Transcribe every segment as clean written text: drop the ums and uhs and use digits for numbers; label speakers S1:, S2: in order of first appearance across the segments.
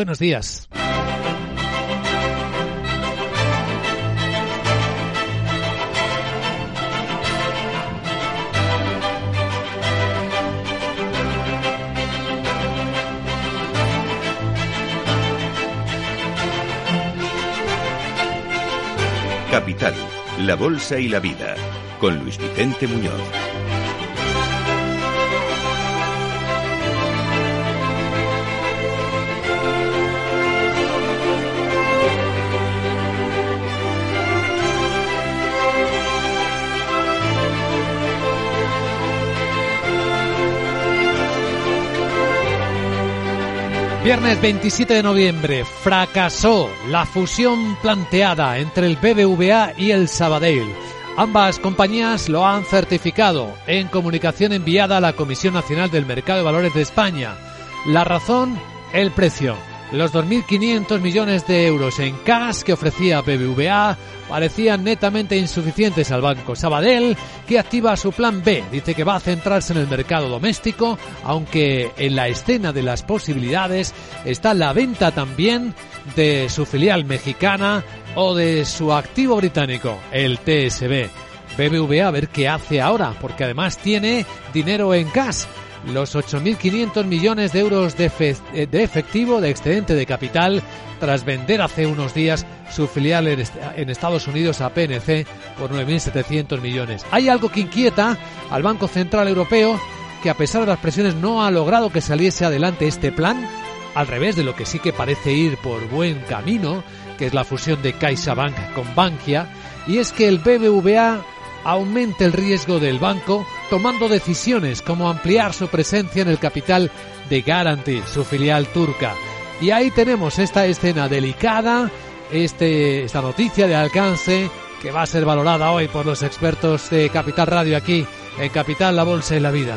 S1: Buenos días.
S2: Capital, la bolsa y la vida, con Luis Vicente Muñoz.
S1: Viernes 27 de noviembre, fracasó la fusión planteada entre el BBVA y el Sabadell. Ambas compañías lo han certificado en comunicación enviada a la Comisión Nacional del Mercado de Valores de España. La razón, el precio. Los 2.500 millones de euros en cash que ofrecía BBVA parecían netamente insuficientes al Banco Sabadell, que activa su plan B. Dice que va a centrarse en el mercado doméstico, aunque en la escena de las posibilidades está la venta también de su filial mexicana o de su activo británico, el TSB. BBVA a ver qué hace ahora, porque además tiene dinero en cash. Los 8.500 millones de euros de efectivo, de excedente de capital, tras vender hace unos días su filial en Estados Unidos a PNC por 9.700 millones. Hay algo que inquieta al Banco Central Europeo, que a pesar de las presiones no ha logrado que saliese adelante este plan, al revés de lo que sí que parece ir por buen camino, que es la fusión de CaixaBank con Bankia, y es que el BBVA aumente el riesgo del banco tomando decisiones como ampliar su presencia en el capital de Garanti, su filial turca. Y ahí tenemos esta escena delicada, esta noticia de alcance que va a ser valorada hoy por los expertos de Capital Radio aquí en Capital, la Bolsa y la Vida.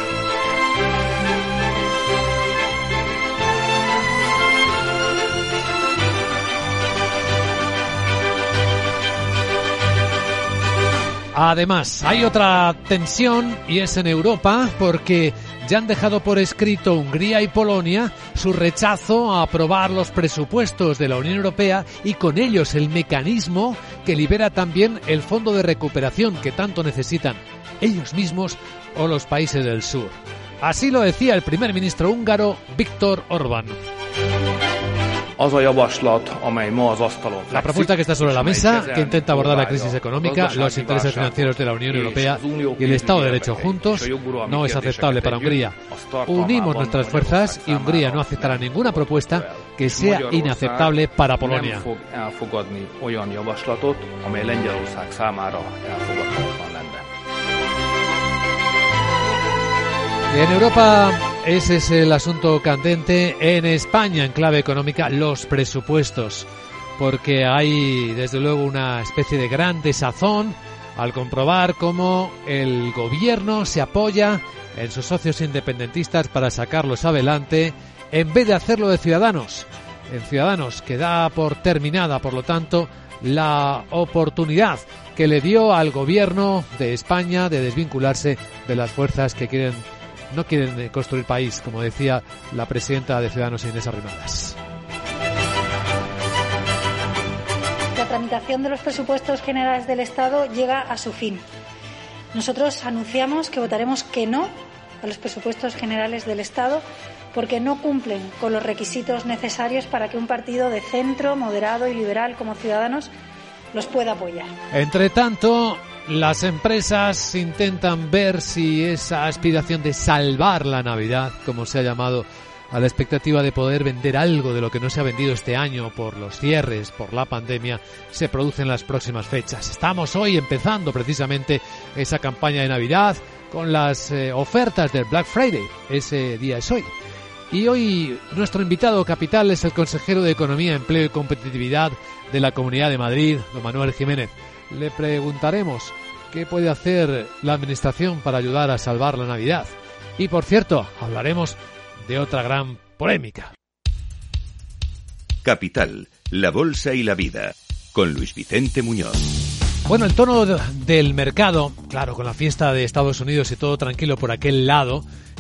S1: Además, hay otra tensión y es en Europa, porque ya han dejado por escrito Hungría y Polonia su rechazo a aprobar los presupuestos de la Unión Europea y con ellos el mecanismo que libera también el fondo de recuperación que tanto necesitan ellos mismos o los países del sur. Así lo decía el primer ministro húngaro Viktor Orbán. La propuesta que está sobre la mesa, que intenta abordar la crisis económica, los intereses financieros de la Unión Europea y el Estado de Derecho juntos, no es aceptable para Hungría. Unimos nuestras fuerzas y Hungría no aceptará ninguna propuesta que sea inaceptable para Polonia. En Europa ese es el asunto candente. En España, en clave económica, los presupuestos, porque hay desde luego una especie de gran desazón al comprobar cómo el gobierno se apoya en sus socios independentistas para sacarlos adelante en vez de hacerlo de Ciudadanos. En Ciudadanos, que da por terminada, por lo tanto, la oportunidad que le dio al gobierno de España de desvincularse de las fuerzas que no quieren construir país, como decía la presidenta de Ciudadanos, Inés Arrimadas.
S3: La tramitación de los presupuestos generales del Estado llega a su fin. Nosotros anunciamos que votaremos que no a los presupuestos generales del Estado porque no cumplen con los requisitos necesarios para que un partido de centro, moderado y liberal como Ciudadanos los pueda apoyar.
S1: Entre tanto, las empresas intentan ver si esa aspiración de salvar la Navidad, como se ha llamado a la expectativa de poder vender algo de lo que no se ha vendido este año por los cierres, por la pandemia, se produce en las próximas fechas. Estamos hoy empezando precisamente esa campaña de Navidad con las ofertas del Black Friday. Ese día es hoy. Y hoy nuestro invitado capital es el consejero de Economía, Empleo y Competitividad de la Comunidad de Madrid, don Manuel Jiménez. Le preguntaremos qué puede hacer la Administración para ayudar a salvar la Navidad. Y, por cierto, hablaremos de otra gran polémica.
S2: Capital, la Bolsa y la Vida, con Luis Vicente Muñoz.
S1: Bueno, el tono del mercado, claro, con la fiesta de Estados Unidos y todo tranquilo por aquel lado,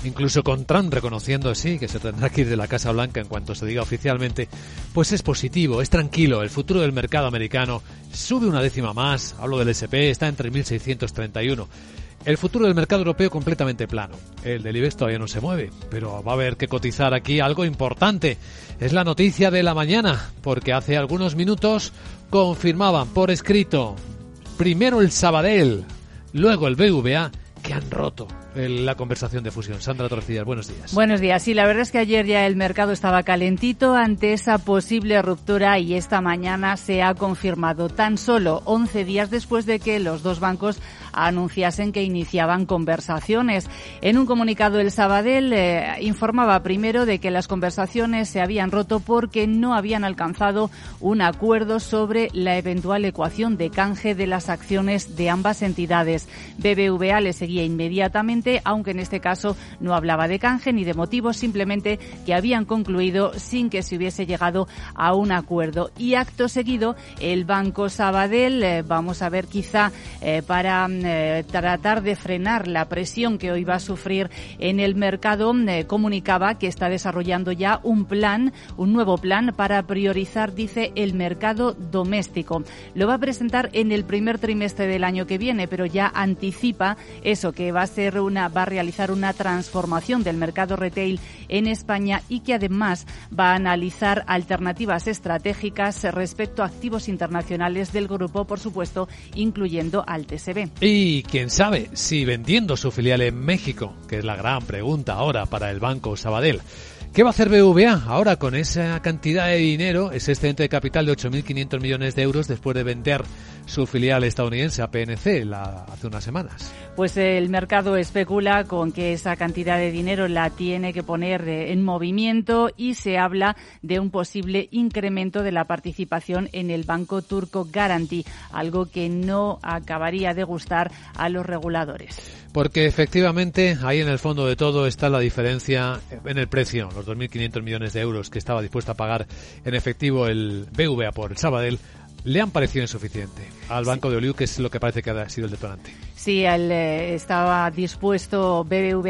S1: incluso con Trump reconociendo, sí, que se tendrá que ir de la Casa Blanca en cuanto se diga oficialmente, pues es positivo, es tranquilo. El futuro del mercado americano sube una décima más, hablo del S&P, está en 3.631. El futuro del mercado europeo completamente plano. El del IBEX todavía no se mueve, pero va a haber que cotizar aquí algo importante. Es la noticia de la mañana, porque hace algunos minutos confirmaban por escrito, primero el Sabadell, luego el BBVA, que han roto la conversación de fusión. Sandra Torrecillas, buenos días.
S4: Buenos días. Sí, la verdad es que ayer ya el mercado estaba calentito ante esa posible ruptura y esta mañana se ha confirmado tan solo 11 días después de que los dos bancos anunciasen que iniciaban conversaciones. En un comunicado el Sabadell informaba primero de que las conversaciones se habían roto porque no habían alcanzado un acuerdo sobre la eventual ecuación de canje de las acciones de ambas entidades. BBVA le seguía inmediatamente, aunque en este caso no hablaba de canje ni de motivos, simplemente que habían concluido sin que se hubiese llegado a un acuerdo. Y acto seguido, el Banco Sabadell, vamos a ver quizá para tratar de frenar la presión que hoy va a sufrir en el mercado, comunicaba que está desarrollando ya un nuevo plan para priorizar, dice, el mercado doméstico. Lo va a presentar en el primer trimestre del año que viene, pero ya anticipa eso, que va a realizar una transformación del mercado retail en España y que además va a analizar alternativas estratégicas respecto a activos internacionales del grupo, por supuesto, incluyendo al TSB.
S1: Y quién sabe si vendiendo su filial en México, que es la gran pregunta ahora para el Banco Sabadell. ¿Qué va a hacer BBVA ahora con esa cantidad de dinero, ese excedente de capital de 8.500 millones de euros después de vender su filial estadounidense a PNC hace unas semanas?
S4: Pues el mercado especula con que esa cantidad de dinero la tiene que poner en movimiento y se habla de un posible incremento de la participación en el banco turco Garanti, algo que no acabaría de gustar a los reguladores.
S1: Porque efectivamente ahí en el fondo de todo está la diferencia en el precio. Los 2.500 millones de euros que estaba dispuesto a pagar en efectivo el BBVA por el Sabadell le han parecido insuficiente al Banco de Oliu, que es lo que parece que ha sido el detonante.
S4: Sí, BBVA estaba dispuesto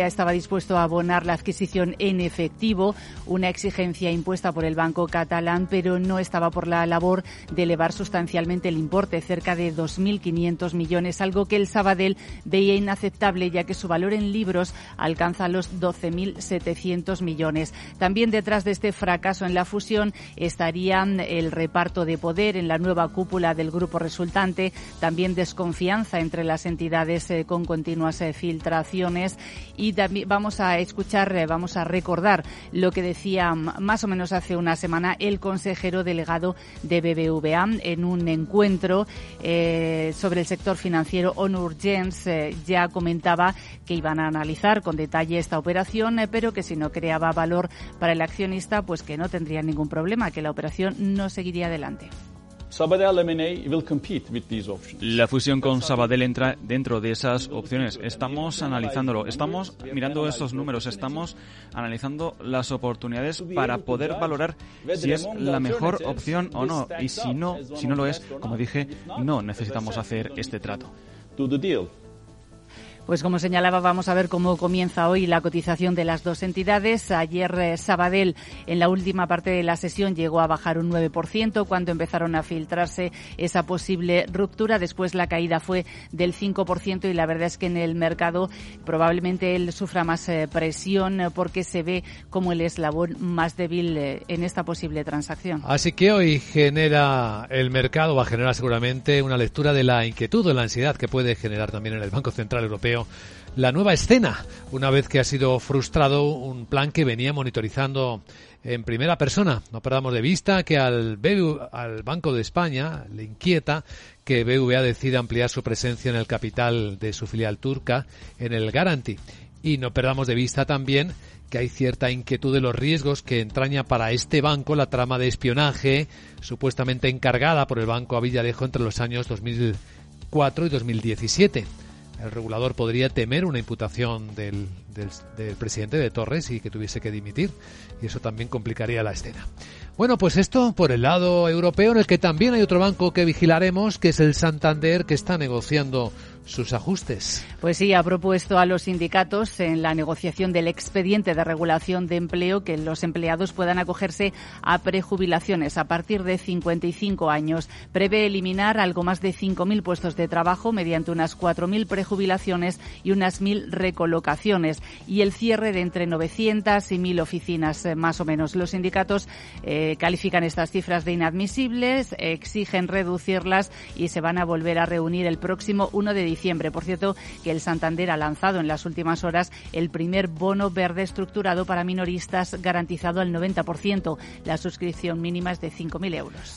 S4: a abonar la adquisición en efectivo, una exigencia impuesta por el banco catalán, pero no estaba por la labor de elevar sustancialmente el importe, cerca de 2.500 millones, algo que el Sabadell veía inaceptable, ya que su valor en libros alcanza los 12.700 millones. También detrás de este fracaso en la fusión estaría el reparto de poder en la nueva cúpula del grupo resultante, también desconfianza entre las entidades con continuas filtraciones, y también vamos a recordar lo que decía más o menos hace una semana el consejero delegado de BBVA en un encuentro sobre el sector financiero. Onur Jens ya comentaba que iban a analizar con detalle esta operación, pero que si no creaba valor para el accionista, pues que no tendría ningún problema, que la operación no seguiría adelante.
S5: La fusión con Sabadell entra dentro de esas opciones. Estamos analizándolo, estamos mirando esos números, estamos analizando las oportunidades para poder valorar si es la mejor opción o no. Y si no lo es, como dije, no necesitamos hacer este trato.
S4: Pues como señalaba, vamos a ver cómo comienza hoy la cotización de las dos entidades. Ayer Sabadell, en la última parte de la sesión, llegó a bajar un 9% cuando empezaron a filtrarse esa posible ruptura. Después la caída fue del 5% y la verdad es que en el mercado probablemente él sufra más presión porque se ve como el eslabón más débil en esta posible transacción.
S1: Así que hoy va a generar seguramente una lectura de la inquietud o la ansiedad que puede generar también en el Banco Central Europeo la nueva escena, una vez que ha sido frustrado un plan que venía monitorizando en primera persona. No perdamos de vista que al Banco de España le inquieta que BBVA decida ampliar su presencia en el capital de su filial turca en el Garanti. Y no perdamos de vista también que hay cierta inquietud de los riesgos que entraña para este banco la trama de espionaje supuestamente encargada por el Banco a Villarejo entre los años 2004 y 2017. El regulador podría temer una imputación del presidente de Torres y que tuviese que dimitir, y eso también complicaría la escena. Bueno, pues esto por el lado europeo, en el que también hay otro banco que vigilaremos, que es el Santander, que está negociando sus ajustes.
S4: Pues sí, ha propuesto a los sindicatos en la negociación del expediente de regulación de empleo que los empleados puedan acogerse a prejubilaciones a partir de 55 años. Prevé eliminar algo más de 5.000 puestos de trabajo mediante unas 4.000 prejubilaciones y unas 1.000 recolocaciones y el cierre de entre 900 y 1.000 oficinas más o menos. Los sindicatos califican estas cifras de inadmisibles, exigen reducirlas y se van a volver a reunir el próximo 1 de diciembre. Por cierto, que el Santander ha lanzado en las últimas horas el primer bono verde estructurado para minoristas garantizado al 90%. La suscripción mínima es de 5.000 euros.